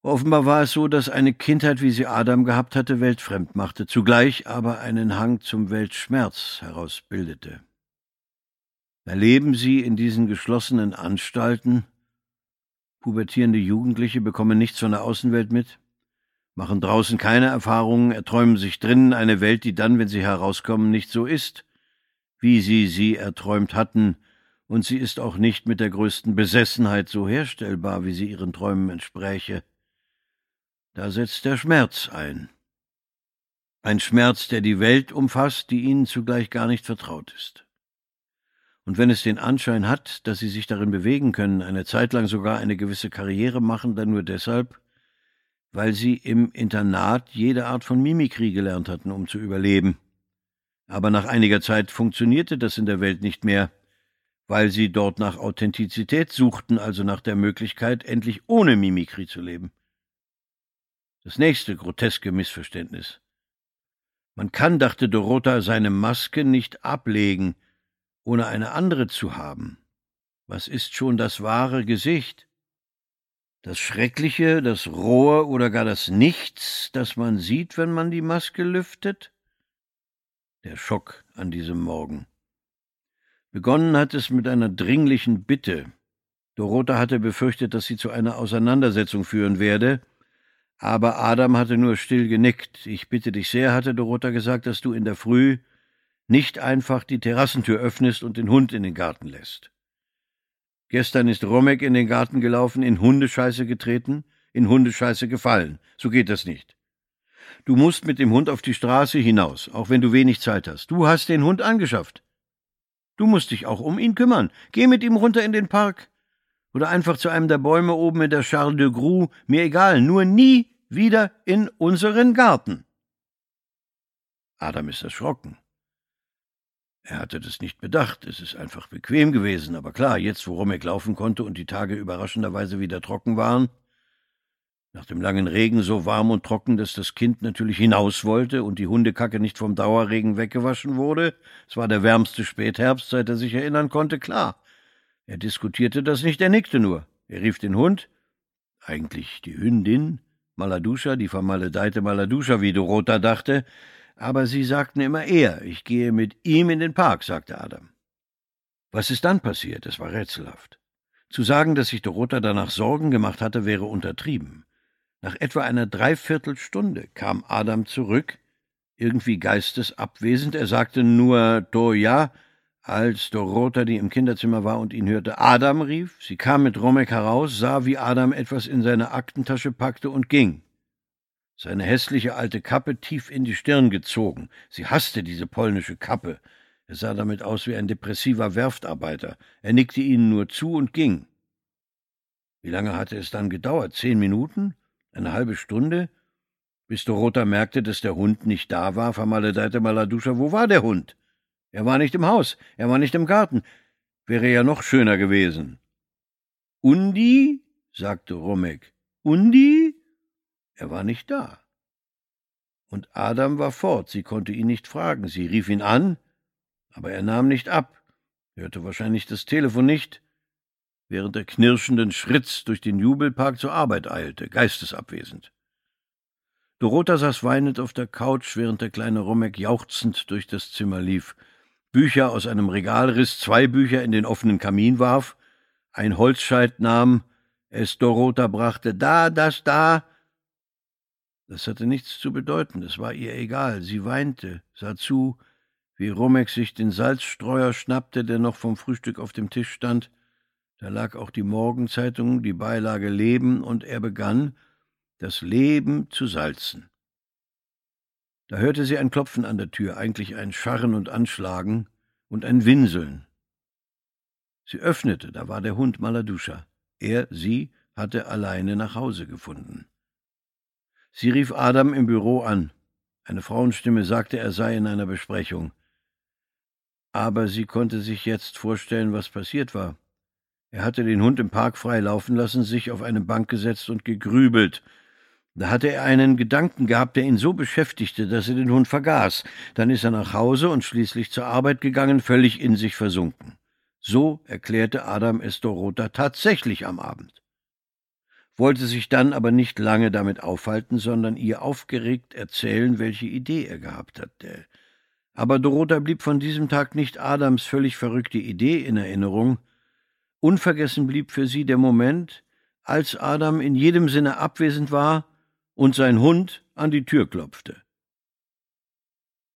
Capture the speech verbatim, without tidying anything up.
Offenbar war es so, dass eine Kindheit, wie sie Adam gehabt hatte, weltfremd machte, zugleich aber einen Hang zum Weltschmerz herausbildete. Erleben Sie in diesen geschlossenen Anstalten, pubertierende Jugendliche bekommen nichts von der Außenwelt mit, machen draußen keine Erfahrungen, erträumen sich drinnen eine Welt, die dann, wenn sie herauskommen, nicht so ist, wie sie sie erträumt hatten, und sie ist auch nicht mit der größten Besessenheit so herstellbar, wie sie ihren Träumen entspräche. Da setzt der Schmerz ein. Ein Schmerz, der die Welt umfasst, die ihnen zugleich gar nicht vertraut ist. Und wenn es den Anschein hat, dass sie sich darin bewegen können, eine Zeit lang sogar eine gewisse Karriere machen, dann nur deshalb, weil sie im Internat jede Art von Mimikrie gelernt hatten, um zu überleben. Aber nach einiger Zeit funktionierte das in der Welt nicht mehr, weil sie dort nach Authentizität suchten, also nach der Möglichkeit, endlich ohne Mimikrie zu leben. Das nächste groteske Missverständnis. Man kann, dachte Dorota, seine Maske nicht ablegen, ohne eine andere zu haben. Was ist schon das wahre Gesicht? Das Schreckliche, das Rohe oder gar das Nichts, das man sieht, wenn man die Maske lüftet? Der Schock an diesem Morgen. Begonnen hat es mit einer dringlichen Bitte. Dorota hatte befürchtet, dass sie zu einer Auseinandersetzung führen werde, aber Adam hatte nur still genickt. »Ich bitte dich sehr«, hatte Dorota gesagt, »dass du in der Früh nicht einfach die Terrassentür öffnest und den Hund in den Garten lässt. Gestern ist Romek in den Garten gelaufen, in Hundescheiße getreten, in Hundescheiße gefallen. So geht das nicht. Du musst mit dem Hund auf die Straße hinaus, auch wenn du wenig Zeit hast. Du hast den Hund angeschafft. Du musst dich auch um ihn kümmern. Geh mit ihm runter in den Park. Oder einfach zu einem der Bäume oben in der Charles de Groux. Mir egal, nur nie wieder in unseren Garten.« Adam ist erschrocken. Er hatte das nicht bedacht, es ist einfach bequem gewesen, aber klar, jetzt, wo Romek laufen konnte und die Tage überraschenderweise wieder trocken waren, nach dem langen Regen so warm und trocken, dass das Kind natürlich hinaus wollte und die Hundekacke nicht vom Dauerregen weggewaschen wurde, es war der wärmste Spätherbst, seit er sich erinnern konnte, klar. Er diskutierte das nicht, er nickte nur. Er rief den Hund, eigentlich die Hündin, Maladuscha, die vermaledeite Maladuscha, wie Dorota dachte, aber sie sagten immer er. Ich gehe mit ihm in den Park, sagte Adam. Was ist dann passiert? Es war rätselhaft. Zu sagen, dass sich Dorota danach Sorgen gemacht hatte, wäre untertrieben. Nach etwa einer Dreiviertelstunde kam Adam zurück, irgendwie geistesabwesend. Er sagte nur »Toja«, als Dorota, die im Kinderzimmer war und ihn hörte, »Adam«, rief. Sie kam mit Romek heraus, sah, wie Adam etwas in seine Aktentasche packte und ging. Seine hässliche alte Kappe tief in die Stirn gezogen. Sie hasste diese polnische Kappe. Er sah damit aus wie ein depressiver Werftarbeiter. Er nickte ihnen nur zu und ging. Wie lange hatte es dann gedauert? Zehn Minuten? Eine halbe Stunde? Bis Dorota merkte, dass der Hund nicht da war, vermaledeite Maladuscha. Wo war der Hund? Er war nicht im Haus, er war nicht im Garten. Wäre ja noch schöner gewesen. »Undi?« sagte Romek. »Undi?« Er war nicht da. Und Adam war fort, sie konnte ihn nicht fragen. Sie rief ihn an, aber er nahm nicht ab, hörte wahrscheinlich das Telefon nicht, während er knirschenden Schritts durch den Jubelpark zur Arbeit eilte, geistesabwesend. Dorota saß weinend auf der Couch, während der kleine Romek jauchzend durch das Zimmer lief, Bücher aus einem Regal riss, zwei Bücher in den offenen Kamin warf, ein Holzscheit nahm, es Dorota brachte, »Da, das, da«. Das hatte nichts zu bedeuten, es war ihr egal. Sie weinte, sah zu, wie Romek sich den Salzstreuer schnappte, der noch vom Frühstück auf dem Tisch stand. Da lag auch die Morgenzeitung, die Beilage Leben, und er begann, das Leben zu salzen. Da hörte sie ein Klopfen an der Tür, eigentlich ein Scharren und Anschlagen und ein Winseln. Sie öffnete, da war der Hund Maladuscha. Er, sie, hatte alleine nach Hause gefunden. Sie rief Adam im Büro an. Eine Frauenstimme sagte, er sei in einer Besprechung. Aber sie konnte sich jetzt vorstellen, was passiert war. Er hatte den Hund im Park frei laufen lassen, sich auf eine Bank gesetzt und gegrübelt. Da hatte er einen Gedanken gehabt, der ihn so beschäftigte, dass er den Hund vergaß. Dann ist er nach Hause und schließlich zur Arbeit gegangen, völlig in sich versunken. So erklärte Adam es Dorota tatsächlich am Abend. wollte sich dann aber nicht lange damit aufhalten, sondern ihr aufgeregt erzählen, welche Idee er gehabt hatte. Aber Dorota blieb von diesem Tag nicht Adams völlig verrückte Idee in Erinnerung. Unvergessen blieb für sie der Moment, als Adam in jedem Sinne abwesend war und sein Hund an die Tür klopfte.